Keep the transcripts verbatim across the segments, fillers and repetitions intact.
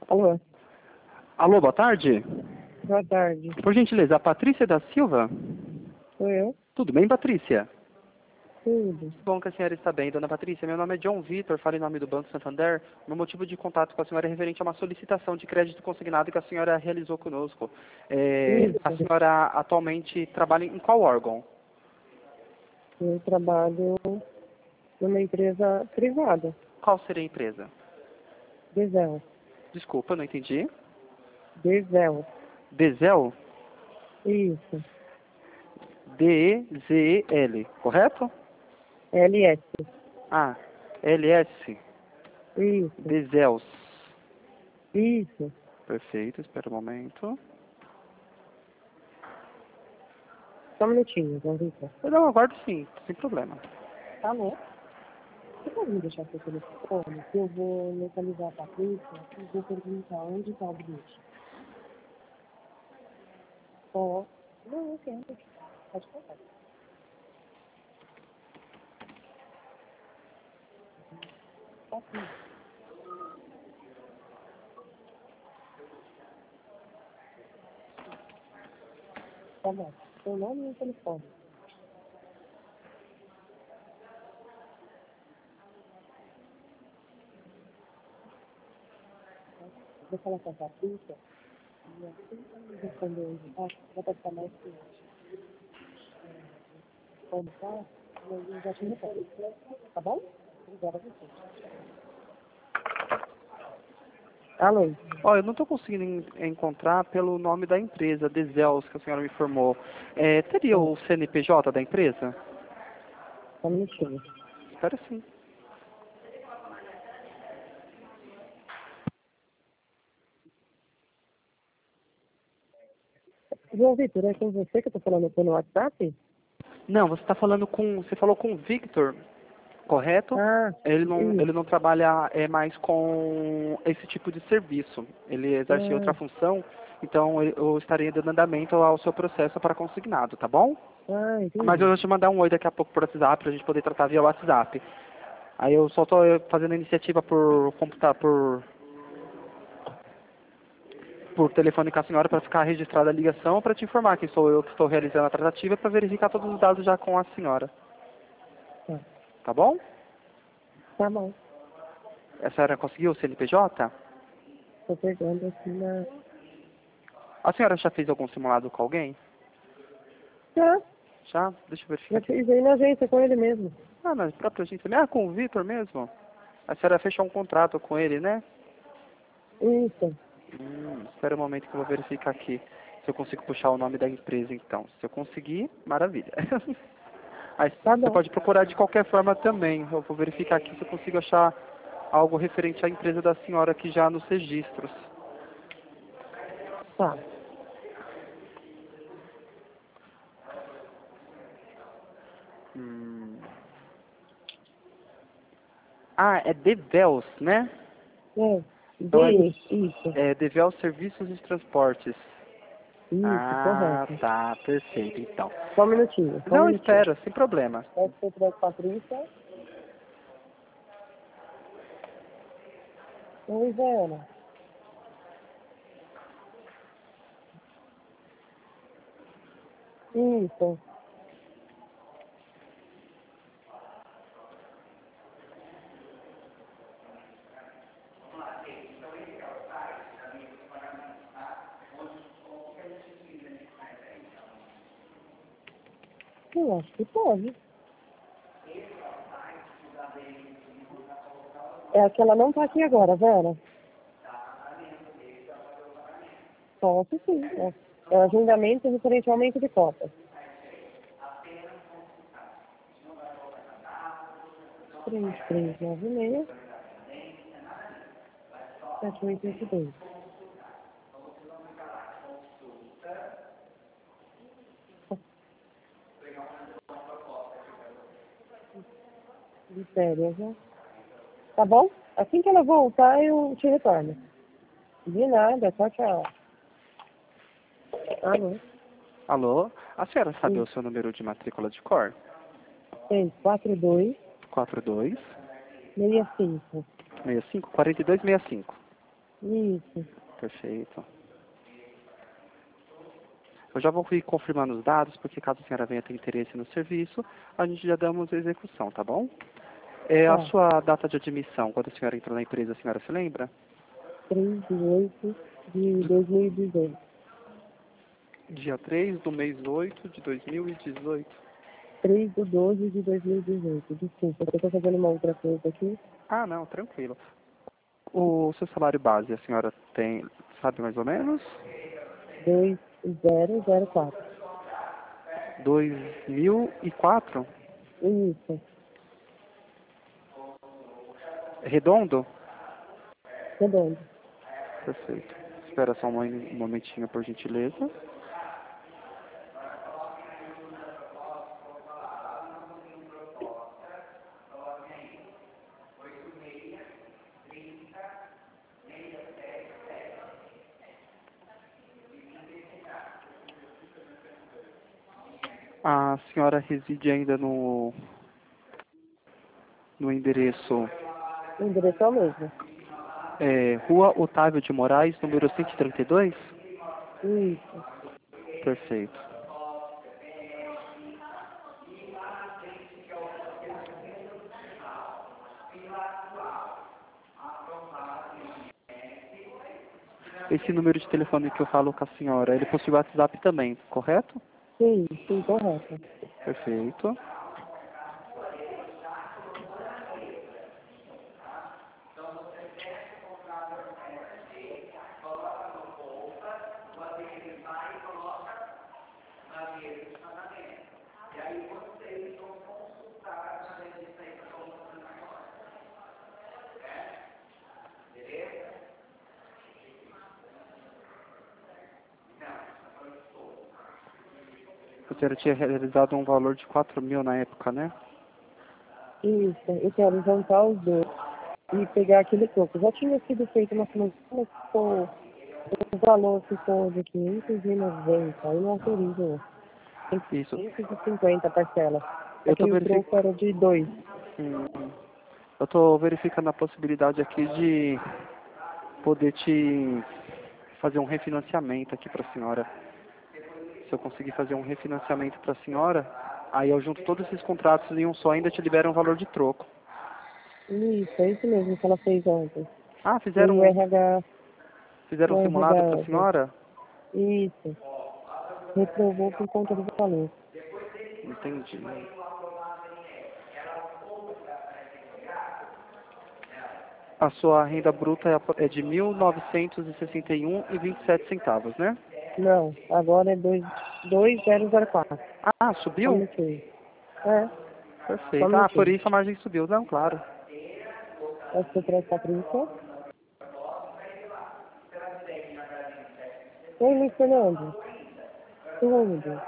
Alô, Alô, boa tarde. boa tarde. Por gentileza, a Patrícia da Silva? Sou eu? Tudo bem, Patrícia? Tudo. Bom que a senhora está bem, dona Patrícia. Meu nome é John Vitor, falo em nome do Banco Santander. Meu motivo de contato com a senhora é referente a uma solicitação de crédito consignado que a senhora realizou conosco. É, Isso. a senhora atualmente trabalha em qual órgão? Eu trabalho numa empresa privada, Qual seria a empresa? Dezel. Desculpa, não entendi. Dezel. Dezel? Isso. D E Z E L, correto? L S. Ah, L S. Isso. Dezels. Isso. Perfeito, espera um momento. Só um minutinho, João Vitor. Eu não aguardo sim, sem problema. Alô? Você pode me deixar seu telefone? Que eu vou localizar a Patrícia e vou perguntar onde está o bilhete. Ó. Não, eu quero. Pode contar. Tá aqui. Tá bom. Seu nome e o telefone. Vou falar com a Patrícia e assim que ela me responder onde tá, vai passar mais cliente. Como tá, eu já te respondo. Tá bom? Obrigada a você. Alô? Ó, eu não estou conseguindo en- encontrar pelo nome da empresa, Dezels, que a senhora me informou. É, teria Sim, o C N P J da empresa? só um minutinho. Espera sim. João Vitor, é com você que eu tô falando pelo WhatsApp? Não, você está falando com. Você falou com o Victor, correto? Ah, Ele não, isso. ele não trabalha é, mais com esse tipo de serviço. Ele exerce outra Ah, função, então eu eu estaria dando andamento ao seu processo para consignado, tá bom? ah, Mas eu entendi. vou te mandar um oi daqui a pouco por WhatsApp para a gente poder tratar via WhatsApp. Aí eu só estou fazendo a iniciativa por computar, por por telefone com a senhora para ficar registrada a ligação para te informar que sou eu que estou realizando a tratativa para verificar todos os dados já com a senhora. Tá, Tá bom? tá bom. A senhora conseguiu o C N P J? Tô pegando aqui na... A senhora já fez algum simulado com alguém? Já, Já? Deixa eu verificar já aqui. fiz aí na agência com ele mesmo. Ah, na própria agência. Ah, com o Vitor mesmo? A senhora fechou um contrato com ele, né? Isso. Hum, espera um momento que eu vou verificar aqui se eu consigo puxar o nome da empresa então. Se eu conseguir, maravilha. Aí Tá você bom. pode procurar de qualquer forma também. Eu vou verificar aqui se eu consigo achar algo referente à empresa da senhora aqui já nos registros. Tá. Hum. Ah, é Devels, né? É. Então é, D, isso. é Devels Serviços de Transportes. Isso, Ah, correto. tá, perfeito, então. Só um minutinho, só um Não, minutinho. espera, sem problema. Pode ser para a Patrícia. Oi, Vera. Isso. Eu acho que pode. É que ela não tá aqui agora, Vera. Posso sim. É, é o agendamento referente ao aumento de cotas. três três nove seis, sete oito oito dois. De férias, né? Tá bom? Assim que ela voltar, eu te retorno. De nada, tchau, tchau. Alô? Alô? A senhora sabe o Sim. seu número de matrícula de cor? seis quatro dois quatro dois seis cinco. seis cinco, quatro dois seis cinco. Isso. Perfeito. Eu já vou ir confirmando os dados, porque caso a senhora venha ter interesse no serviço, a gente já damos a execução, tá bom? É, a Tá. sua data de admissão, quando a senhora entrou na empresa, a senhora se lembra? três de oito de dois mil e dezoito. Dia três do mês oito de dois mil e dezoito. três de doze de dois mil e dezoito. Desculpa, eu tô fazendo uma outra coisa aqui. Ah, não, tranquilo. O seu salário base, a senhora tem, sabe mais ou menos? dois zero zero quatro. dois mil e quatro? Isso. Redondo? Redondo. Perfeito. Espera só um um momentinho, por gentileza. A senhora reside ainda no, no endereço O endereço é o mesmo. é, Rua Otávio de Moraes, número cento e trinta e dois? Isso. Perfeito. Esse número de telefone que eu falo com a senhora, ele possui WhatsApp também, correto? Sim, sim, correto. Perfeito. A senhora tinha realizado um valor de quatro mil na época, né? Isso. Eu quero juntar os dois e pegar aquele troco. Já tinha sido feito uma semana, ficou, o valor ficou de quinhentos e noventa. Aí não autorizo. Tem Isso. quinhentos e cinquenta parcelas. Eu Só que estou aí o verific... troco era de dois. hum, eu tô verificando a possibilidade aqui de poder te fazer um refinanciamento aqui para a senhora. Se eu conseguir fazer um refinanciamento para a senhora, aí eu junto todos esses contratos em um só, ainda te libero um valor de troco. Isso, é isso mesmo que ela fez ontem. Ah, E o fizeram, R H, fizeram o um R H simulado para a ontem. senhora? Isso. Reprovou por conta do valor. Entendi. A sua renda bruta é a- é de mil novecentos e sessenta e um e vinte e sete centavos, né? Não, agora é dois dois zero zero quatro. Ah, Só um subiu? minutinho. É, só um Perfeito. Ah, por minutinho. isso a margem subiu. Não, claro. Pode ser para a Patrícia. Oi, Luiz Fernando. Tudo.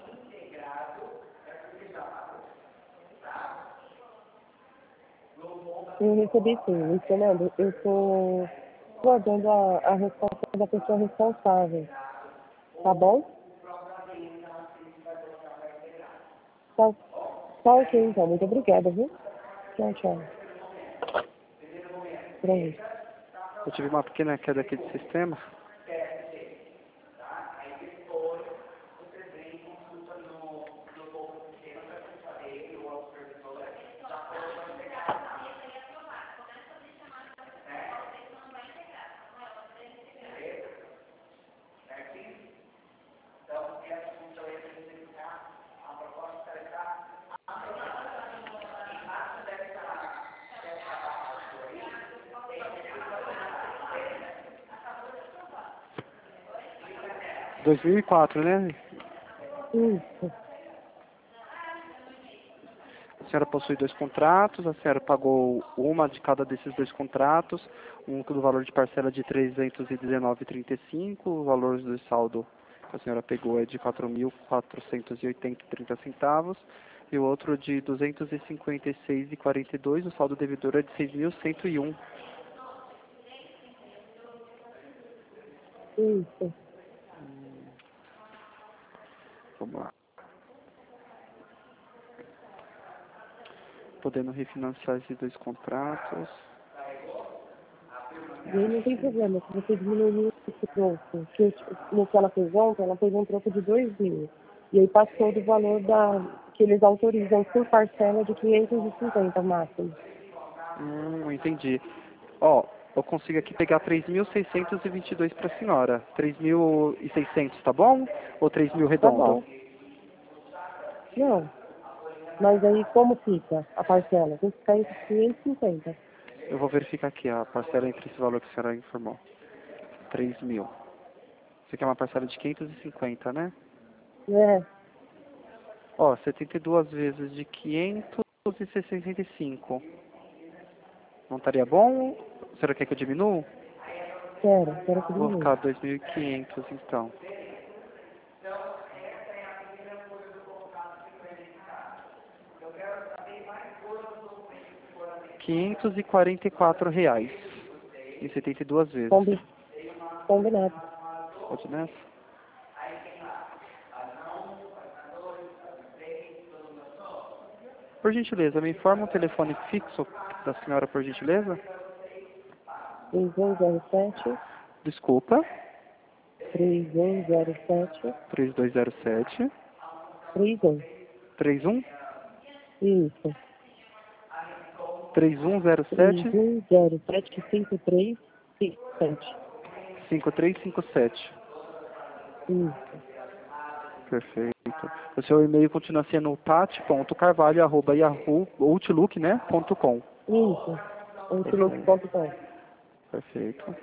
Eu recebi sim, Luiz Fernando. Eu estou guardando a, a resposta da pessoa responsável. Tá bom? Tá, tá ok, então. Muito obrigada, viu? Tchau, tchau. Pronto. Eu tive uma pequena queda aqui de sistema. dois mil e quatro, né? Isso. A senhora possui dois contratos, a senhora pagou uma de cada desses dois contratos, um do valor de parcela de trezentos e dezenove vírgula trinta e cinco, o valor do saldo que a senhora pegou é de quatro mil quatrocentos e oitenta vírgula trinta centavos, e o outro de duzentos e cinquenta e seis vírgula quarenta e dois, o saldo devedor é de seis mil cento e um. Isso. Vamos lá. Podendo refinanciar esses dois contratos. E aí não tem problema, se você diminuir esse troco, que eu- no que ela fez ontem, ela fez um troco de dois mil. E aí passou do valor da, que eles autorizam por parcela de quinhentos e cinquenta máximo. Hum, entendi. Ó, eu consigo aqui pegar três mil seiscentos e vinte e dois para a senhora. três mil e seiscentos, tá bom? Ou três mil Tá redondo? bom. Não. Mas aí como fica a parcela? Tem que ficar entre quinhentos e cinquenta. Eu vou verificar aqui a parcela entre esse valor que a senhora informou. três mil. Você quer uma parcela de quinhentos e cinquenta, né? É, Ó, setenta e duas vezes de quinhentos e sessenta e cinco. Não estaria bom? A senhora quer que eu diminua? quero, quero que Vou diminua. ficar dois mil e quinhentos então. quinhentos e quarenta e quatro reais. Em setenta e duas vezes. Combi combinado. Pode ir nessa? Por gentileza, me informa o telefone fixo da senhora, por gentileza? três um zero sete, Desculpa. três um zero sete, três dois zero sete. três um. trinta e um. Isso. três um zero três sete. um zero sete cinco três cinco sete. cinco três cinco sete. Isso. Perfeito. O seu e-mail continua sendo pat ponto carvalho arroba yahoo outlook, né? ponto com. Isso. outlook Perfeito. ponto com. Perfeito.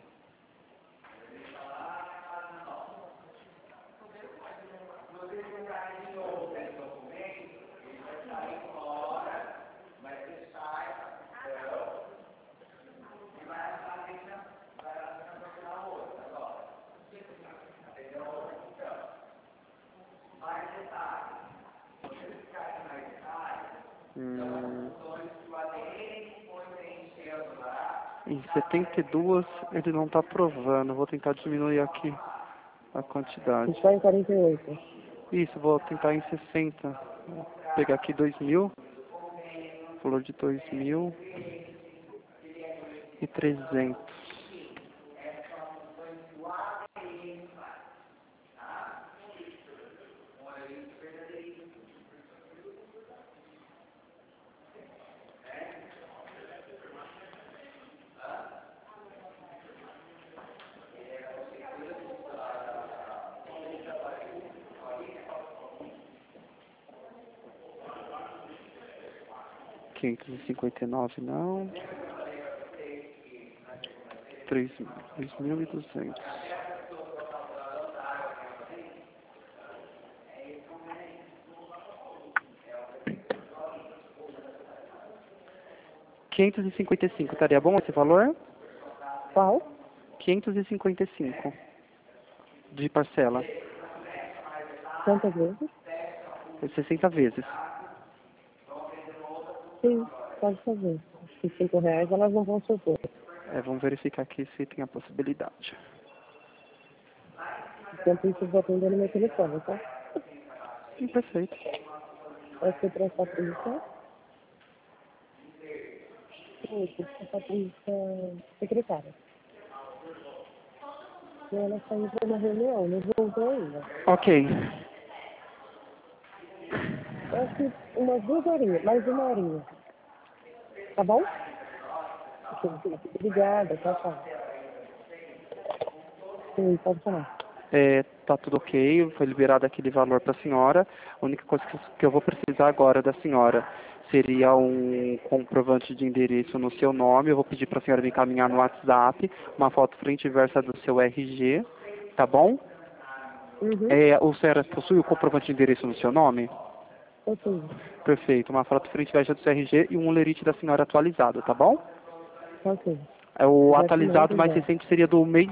Hum. Em setenta e dois ele não está provando. Vou tentar diminuir aqui a quantidade. Está em quarenta e oito. Isso, vou tentar em sessenta. Vou pegar aqui dois mil. Valor de dois mil e trezentos. quinhentos e cinquenta e nove não. três mil e duzentos. quinhentos e cinquenta e cinco, estaria bom esse valor? Qual? quinhentos e cinquenta e cinco de parcela. Quantas vezes? sessenta vezes. Sim, pode fazer. Acho que cinco reais elas não vão supor. É, vamos verificar aqui se tem a possibilidade. Enquanto isso, eu vou atendendo meu telefone, tá? Sim, perfeito. Vai ser para a Patrícia. Isso, a Patrícia, secretária. E ela saiu para uma reunião, não voltou ainda. Ok. Eu acho que umas duas horinhas, mais uma horinha. Tá bom? Obrigada, tchau, tchau. Sim, pode falar. É, tá tudo ok, foi liberado aquele valor para a senhora. A única coisa que, que eu vou precisar agora da senhora seria um comprovante de endereço no seu nome. Eu vou pedir para a senhora me encaminhar no WhatsApp uma foto frente e versa do seu R G, tá bom? Uhum, É, a senhora possui o comprovante de endereço no seu nome? ok. Perfeito, uma foto frente e versa do seu R G e um olerite da senhora atualizado, tá bom? Ok. É, o Já te atualizado mando mais já. recente seria do mês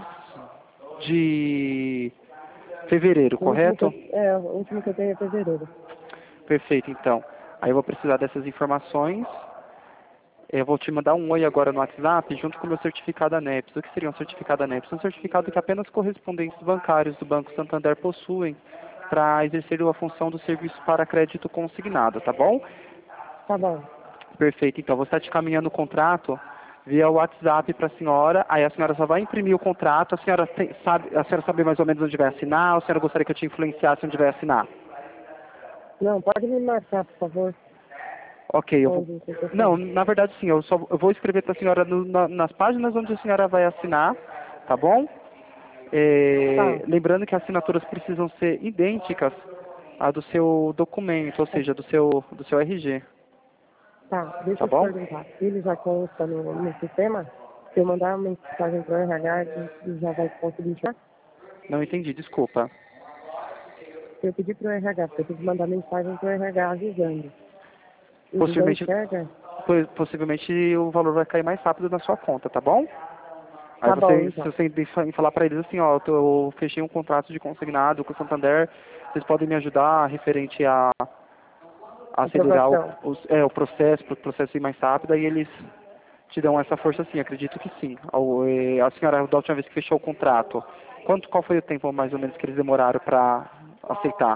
de fevereiro, O último que correto? eu, é, o último que eu tenho é fevereiro. Perfeito, então. Aí eu vou precisar dessas informações. Eu vou te mandar um oi agora no WhatsApp junto com o meu certificado ANEPS. O que seria um certificado ANEPS? Um certificado que apenas correspondentes bancários do Banco Santander possuem para exercer a função do serviço para crédito consignado, tá bom? Tá bom. Perfeito, então. Você está te caminhando o contrato via WhatsApp para a senhora, aí a senhora só vai imprimir o contrato, a senhora, tem, sabe, a senhora sabe mais ou menos onde vai assinar, ou a senhora gostaria que eu te influenciasse onde vai assinar? Não, pode me marcar, por favor. Ok, eu vou... Onde você quer. Não, na verdade sim, eu só eu vou escrever para a senhora no, na, nas páginas onde a senhora vai assinar, tá bom? É, Tá, lembrando que as assinaturas precisam ser idênticas à do seu documento, ou seja, do seu, do seu R G, tá. Deixa tá eu te bom? perguntar. Ele já consta no, no sistema? Se eu mandar uma mensagem para o R H, ele já vai conseguir enxergar? Não entendi, desculpa. Se eu pedir para o R H, porque eu tenho que mandar mensagem para o R H avisando. Ele já Possivelmente, enxerga? po- possivelmente o valor vai cair mais rápido na sua conta, tá bom? Aí Tá bom, você, se então. você deixa- falar para eles assim, ó, eu, tô- eu fechei um contrato de consignado com o Santander, vocês podem me ajudar referente a, a acelerar o, Aprovação. os- é, o processo, para o processo ir mais rápido, aí eles te dão essa força sim, acredito que sim. Ao, eh, A senhora, da última vez que fechou o contrato, quanto, qual foi o tempo mais ou menos que eles demoraram para aceitar?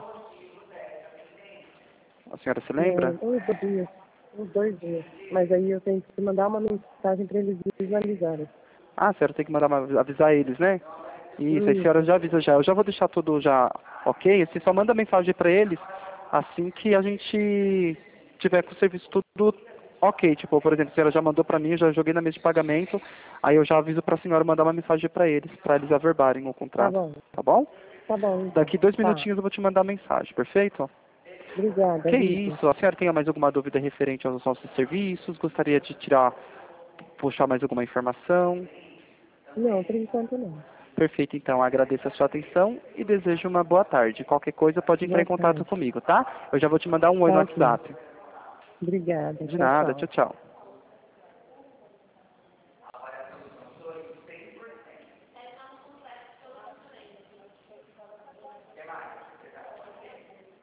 A senhora se É, lembra? uns dois dias. Uns dois dias. Mas aí eu tenho que mandar uma mensagem para eles visualizarem. Ah, a senhora tem que mandar uma- avisar eles, né? Isso, aí a senhora Isso. já avisa já. Eu já vou deixar tudo já ok. Você só manda mensagem para eles assim que a gente tiver com o serviço tudo ok. Tipo, por exemplo, a senhora já mandou para mim, eu já joguei na mesa de pagamento, aí eu já aviso para a senhora mandar uma mensagem para eles, para eles averbarem o Tá contrato. bom. Tá bom? Tá bom, então. Daqui dois Tá. minutinhos eu vou te mandar a mensagem, perfeito? Obrigada, Que Vitor. isso? A senhora tem mais alguma dúvida referente aos nossos serviços? Gostaria de tirar, puxar mais alguma informação? Não, por enquanto não. Perfeito, então. Agradeço a sua atenção e desejo uma boa tarde. Qualquer coisa pode entrar em Boa contato tarde. comigo, tá? Eu já vou te mandar um oi no Tá ok. WhatsApp. Obrigada. De Tchau, nada. tchau. Tchau, tchau.